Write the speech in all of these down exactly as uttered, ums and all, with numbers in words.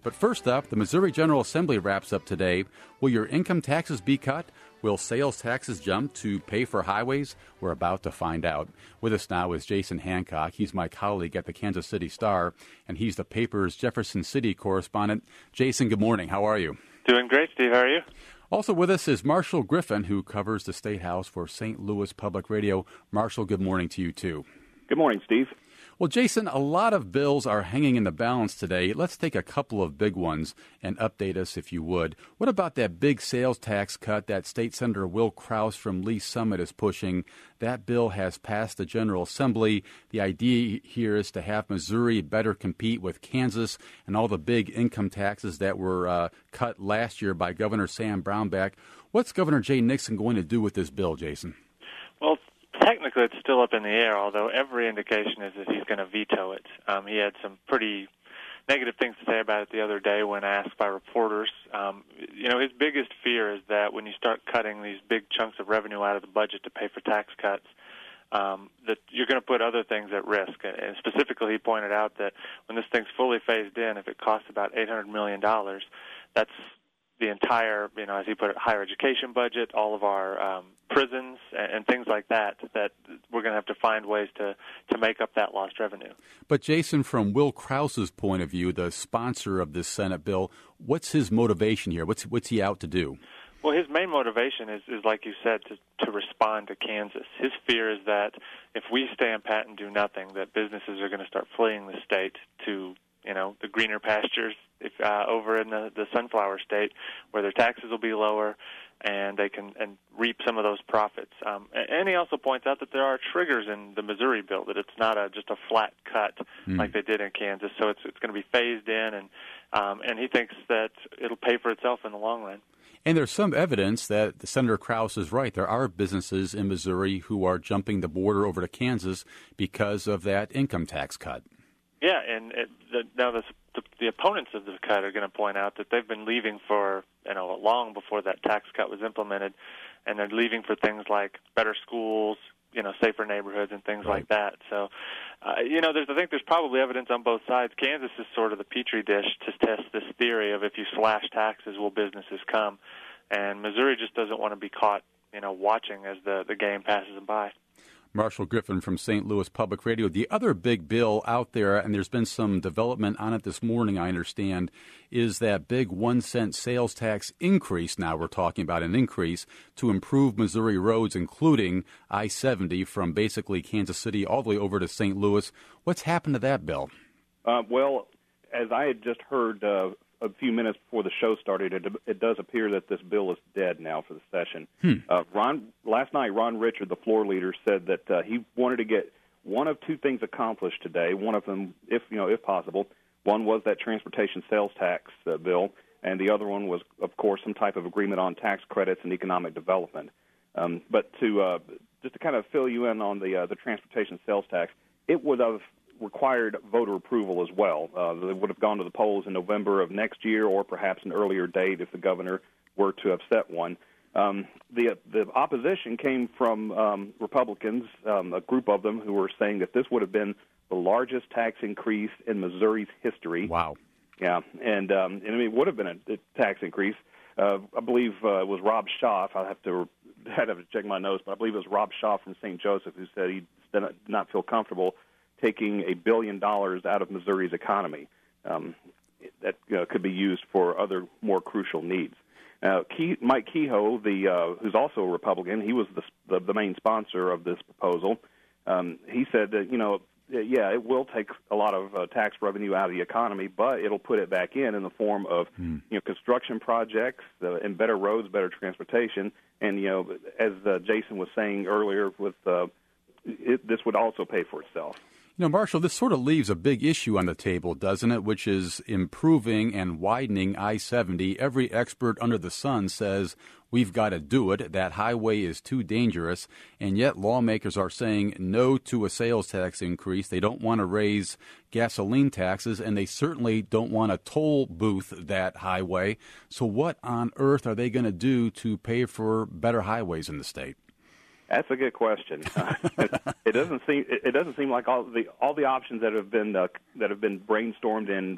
But first up, the Missouri General Assembly wraps up today. Will your income taxes be cut? Will sales taxes jump to pay for highways? We're about to find out. With us now is Jason Hancock. He's my colleague at the Kansas City Star, and he's the paper's Jefferson City correspondent. Jason, good morning. How are you? Doing great, Steve. How are you? Also with us is Marshall Griffin, who covers the State House for Saint Louis Public Radio. Marshall, good morning to you, too. Good morning, Steve. Well, Jason, a lot of bills are hanging in the balance today. Let's take a couple of big ones and update us, if you would. What about that big sales tax cut that State Senator Will Kraus from Lee Summit is pushing? That bill has passed the General Assembly. The idea here is to have Missouri better compete with Kansas and all the big income taxes that were uh, cut last year by Governor Sam Brownback. What's Governor Jay Nixon going to do with this bill, Jason? Well, technically, it's still up in the air, although every indication is that he's going to veto it. Um, he had some pretty negative things to say about it the other day when asked by reporters. Um, you know, his biggest fear is that when you start cutting these big chunks of revenue out of the budget to pay for tax cuts, um, that you're going to put other things at risk. And specifically, he pointed out that when this thing's fully phased in, if it costs about eight hundred million dollars, that's the entire, you know, as he put it, higher education budget, all of our um, prisons and, and things like that, that we're going to have to find ways to, to make up that lost revenue. But, Jason, from Will Kraus's point of view, the sponsor of this Senate bill, what's his motivation here? What's what's he out to do? Well, his main motivation is, is like you said, to, to respond to Kansas. His fear is that if we stand pat and do nothing, that businesses are going to start fleeing the state to, you know, the greener pastures if, uh, over in the, the sunflower state, where their taxes will be lower and they can and reap some of those profits. Um, and he also points out that there are triggers in the Missouri bill, that it's not a, just a flat cut mm. like they did in Kansas. So it's it's going to be phased in, and um, and he thinks that it'll pay for itself in the long run. And there's some evidence that Senator Kraus is right. There are businesses in Missouri who are jumping the border over to Kansas because of that income tax cut. Yeah, and it, the, now the, the, the opponents of the cut are going to point out that they've been leaving for, you know, long before that tax cut was implemented, and they're leaving for things like better schools, you know, safer neighborhoods and things right. like that. So, uh, you know, there's, I think there's probably evidence on both sides. Kansas is sort of the petri dish to test this theory of if you slash taxes, will businesses come? And Missouri just doesn't want to be caught, you know, watching as the, the game passes them by. Marshall Griffin from Saint Louis Public Radio. The other big bill out there, and there's been some development on it this morning, I understand, is that big one-cent sales tax increase. Now we're talking about an increase to improve Missouri roads, including I seventy from basically Kansas City all the way over to Saint Louis. What's happened to that bill? Uh, well, as I had just heard uh, a few minutes before the show started, it, it does appear that this bill is dead now for the session. Hmm. Uh, Ron, last night, Ron Richard, the floor leader, said that uh, he wanted to get one of two things accomplished today. One of them, if you know, if possible, one was that transportation sales tax uh, bill, and the other one was, of course, some type of agreement on tax credits and economic development. Um, but to uh, just to kind of fill you in on the uh, the transportation sales tax, it would have required voter approval as well. Uh, they would have gone to the polls in November of next year, or perhaps an earlier date if the governor were to have set one. Um, the the opposition came from um, Republicans, um, a group of them, who were saying that this would have been the largest tax increase in Missouri's history. Wow. Yeah, and, um, and I mean, it would have been a, a tax increase. Uh, I believe uh, it was Rob Schaaf. I'll have to I'd have to check my notes, but I believe it was Rob Schaaf from Saint Joseph who said he did not feel comfortable taking a billion dollars out of Missouri's economy um, that you know, could be used for other more crucial needs. Uh, Key, Mike Kehoe, the uh, who's also a Republican, he was the, the, the main sponsor of this proposal. Um, he said that, you know, yeah, it will take a lot of uh, tax revenue out of the economy, but it'll put it back in in the form of mm. you know construction projects uh, and better roads, better transportation, and you know, as uh, Jason was saying earlier, with uh, it, this would also pay for itself. You know, Marshall, this sort of leaves a big issue on the table, doesn't it, which is improving and widening I seventy. Every expert under the sun says we've got to do it. That highway is too dangerous, and yet lawmakers are saying no to a sales tax increase. They don't want to raise gasoline taxes, and they certainly don't want to toll booth that highway. So what on earth are they going to do to pay for better highways in the state? That's a good question. Uh, it doesn't seem it doesn't seem like all the all the options that have been uh, that have been brainstormed and uh,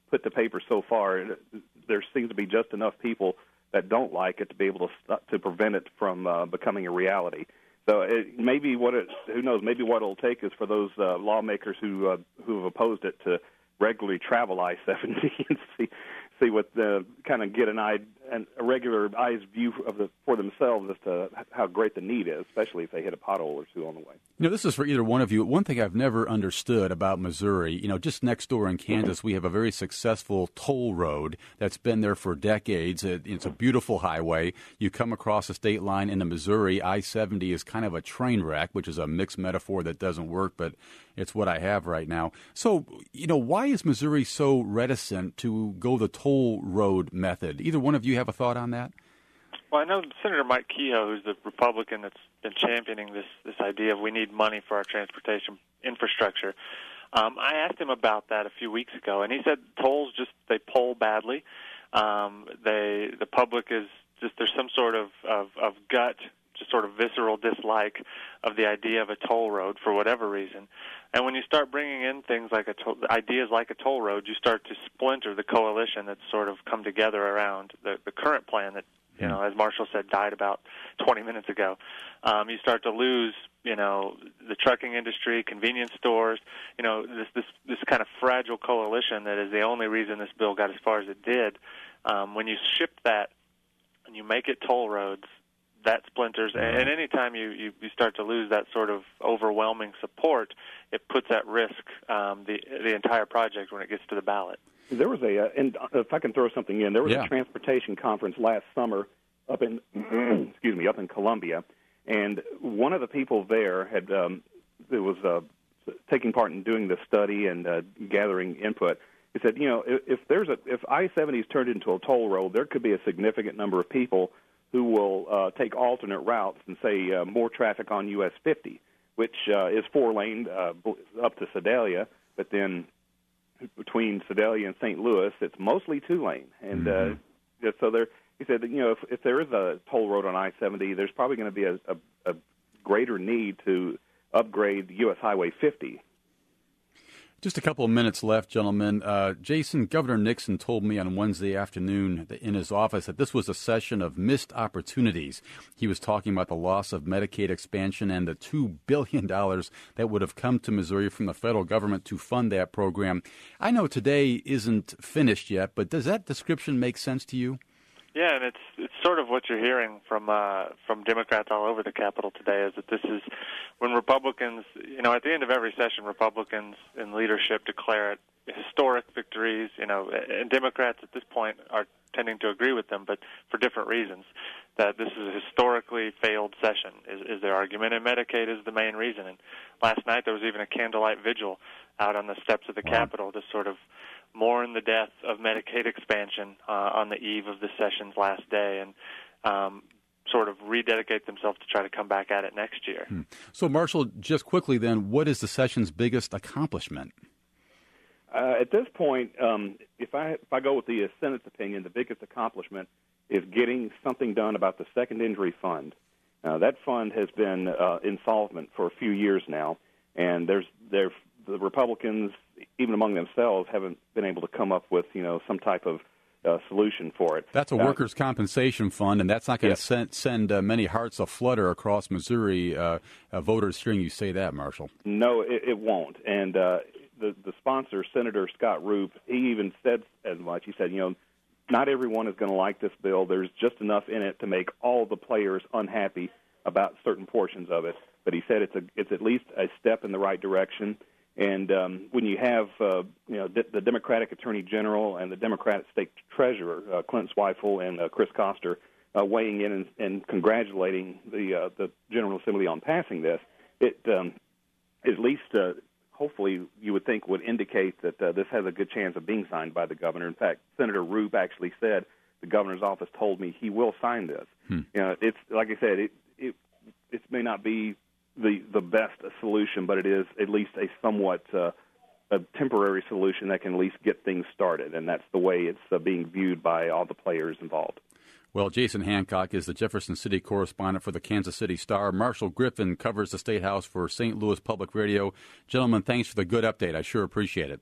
put to paper so far, there seems to be just enough people that don't like it to be able to st- to prevent it from uh, becoming a reality. So it, maybe what it, who knows, maybe what it'll take is for those uh, lawmakers who uh, who have opposed it to regularly travel I seventy and see see what the kind of get an eye and a regular eye's view of the for themselves as to how great the need is, especially if they hit a pothole or two on the way. You know, this is for either one of you. One thing I've never understood about Missouri, you know, just next door in Kansas, we have a very successful toll road that's been there for decades. It's a beautiful highway. You come across a state line into Missouri. I seventy is kind of a train wreck, which is a mixed metaphor that doesn't work, but it's what I have right now. So, you know, why is Missouri so reticent to go the toll road method? Either one of you have a thought on that? Well, I know Senator Mike Kehoe, who's the Republican that's been championing this, this idea of we need money for our transportation infrastructure. Um, I asked him about that a few weeks ago, and he said tolls just, they poll badly. Um, they the public is just, there's some sort of, of, of gut, just sort of visceral dislike of the idea of a toll road for whatever reason. And when you start bringing in things like a toll, ideas like a toll road, you start to splinter the coalition that's sort of come together around the, the current plan that, you know, as Marshall said, died about twenty minutes ago. Um, you start to lose, you know, the trucking industry, convenience stores, you know, this this this kind of fragile coalition that is the only reason this bill got as far as it did. Um, when you shift that and you make it toll roads, that splinters, and any time you, you, you start to lose that sort of overwhelming support, it puts at risk um, the the entire project when it gets to the ballot. There was a, uh, and if I can throw something in, there was yeah. a transportation conference last summer up in, excuse me, up in Columbia, and one of the people there had, um, it was uh, taking part in doing the study and uh, gathering input. He said, you know, if, if there's a, if I seventy is turned into a toll road, there could be a significant number of people who will uh, take alternate routes and say uh, more traffic on U S fifty, which uh, is four-lane uh, up to Sedalia, but then between Sedalia and Saint Louis, it's mostly two-lane. And mm-hmm. uh, so there, he said, that, you know, if, if there is a toll road on I seventy, there's probably going to be a, a, a greater need to upgrade U S Highway fifty. Just a couple of minutes left, gentlemen. Uh, Jason, Governor Nixon told me on Wednesday afternoon in his office that this was a session of missed opportunities. He was talking about the loss of Medicaid expansion and the two billion dollars that would have come to Missouri from the federal government to fund that program. I know today isn't finished yet, but does that description make sense to you? Yeah, and it's it's sort of what you're hearing from uh, from Democrats all over the Capitol today, is that this is when Republicans, you know, at the end of every session, Republicans in leadership declare it historic victories, you know, and Democrats at this point are tending to agree with them, but for different reasons, that this is a historically failed session, is, is their argument, and Medicaid is the main reason. And last night there was even a candlelight vigil out on the steps of the wow. Capitol to sort of mourn the death of Medicaid expansion uh, on the eve of the session's last day, and um, sort of rededicate themselves to try to come back at it next year. Hmm. So, Marshall, just quickly then, what is the session's biggest accomplishment? Uh, at this point, um, if I if I go with the uh, Senate's opinion, the biggest accomplishment is getting something done about the Second Injury Fund. Uh, that fund has been uh, insolvent for a few years now, and there's there the Republicans, even among themselves, haven't been able to come up with, you know, some type of uh, solution for it. That's a uh, workers' compensation fund, and that's not going to yes. send, send uh, many hearts aflutter across Missouri. Uh, uh, voters hearing you say that, Marshall. No, it, it won't. And uh, the the sponsor, Senator Scott Roop, he even said as much. He said, you know, not everyone is going to like this bill. There's just enough in it to make all the players unhappy about certain portions of it. But he said it's a it's at least a step in the right direction. And um, when you have, uh, you know, d- the Democratic Attorney General and the Democratic State Treasurer, uh, Clint Zweifel and uh, Chris Koster, uh, weighing in and, and congratulating the uh, the General Assembly on passing this, it um, at least, uh, hopefully, you would think would indicate that uh, this has a good chance of being signed by the governor. In fact, Senator Roop actually said the governor's office told me he will sign this. Hmm. You know, it's like I said, it it it may not be the the best solution, but it is at least a somewhat uh, a temporary solution that can at least get things started, and that's the way it's uh, being viewed by all the players involved. Well, Jason Hancock is the Jefferson City correspondent for the Kansas City Star. Marshall Griffin covers the State House for Saint Louis Public Radio. Gentlemen, thanks for the good update. I sure appreciate it.